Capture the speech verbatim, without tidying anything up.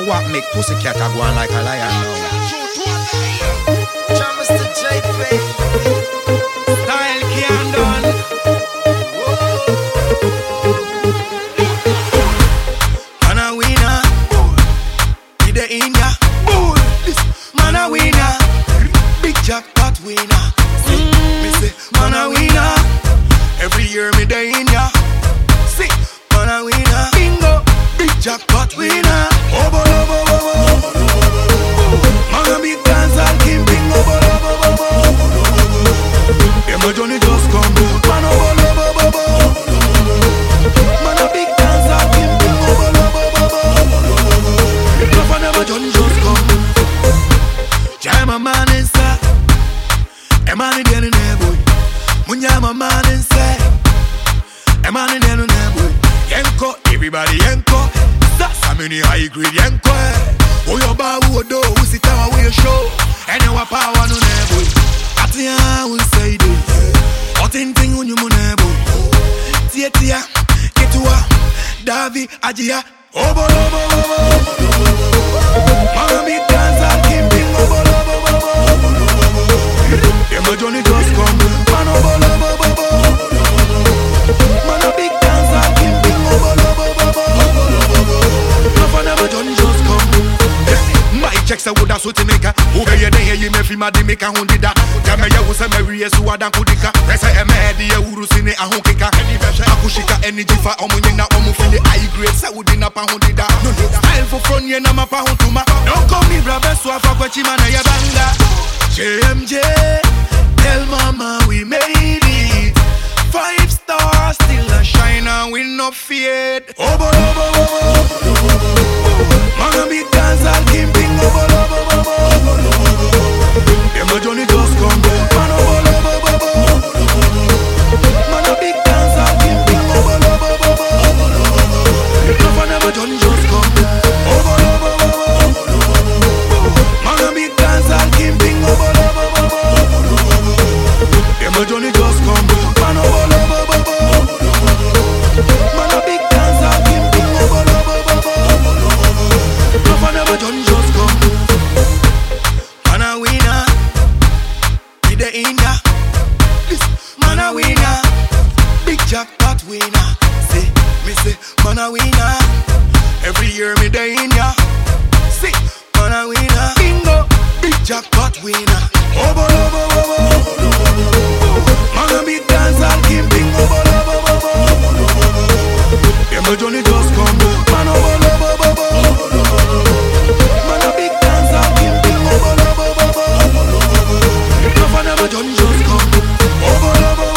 what make pussycat a go on like a lion now. Mister J P Style can't done. Man a winner, be the in ya. Man a winner, big jackpot winner. See, me say, man a winner. Every year me the in ya. See, man a winner. Bingo, big jackpot winner. Oh, bo, bo, bo, bo, bo. Man a big dancer, king bingo, bo, bo, bo, bo, bo. Yeah, my journey just come. Man a bo, bo, bo, bo, bo. Man a big dancer, king bingo, bo, bo, bo, bo, bo. Love and never journey just come. Jam a man inside. A man in the neighborhood. Munya my man inside. A man in the neighborhood. Yenko, everybody yenko. That's a mini high grade yenko. Oh, your bar would do, who sit down with your show. And you are power no neighborhood. At the end, we say this. What in thing on your neighborhood? Tia tia, Ketua, Davi, Ajia. Oh, bo, bo, bo, bo, bo. Mama big dancer, Kim Bing, oh, bo, bo, bo, bo. Yeah, my journey just come. Man, oh, bo, bo, bo, bo, bo. Man, a big dancer, Kim Bing, oh, bo, bo, bo, bo, bo. Love and never journey just come. My checks I would have so to make a over your day, you may feel my make a hundred that. Jamaya was a Maria Suadan Kudika. Press a Medi, a Urusine, a Honkika, Akushika, energy for Omunina, Omufini, I grade, so would in a pound. Style for front, and I'm a pound to my. Don't call me brother, so I fuck what you man, I banga. J M J, tell mama we made it. Five stars, still a shine and we no fade. Oh, bo, bo, bo, bo, bo. Man, big dancer, Kim Bing, oh, bo, bo, bo, bo. Yeah, my journey just come. Man, oh, bo, bo, bo, bo. Man, a big dancer, Kim Bing, oh, bo, bo, bo, bo. Love and never journey just come. Oh, bo, bo, bo, bo. Man, a big dancer, Kim Bing, oh, bo, bo, bo, bo. Yeah, my journey just come. Man, oh, bo, bo, bo, bo. Man, a big dancer, Kim Bing, oh, bo, bo, bo, bo. Love and never done just come. Man a winner, be the in ya. Man a winner, big jackpot winner. See, me say, man a winner. Every year me the in ya. See, man a winner. Bingo, big jackpot winner. Oh, bo, bo, bo, bo, bo. Man a big dancer, Kim Bing, oh, bo, bo, bo, bo. Yeah, my journey just come. Man, oh, bo, bo, bo, bo. Man, a big dancer, Kim Bing, oh, bo, bo, bo, bo. Love and never done just come. Oh, bo, bo, bo.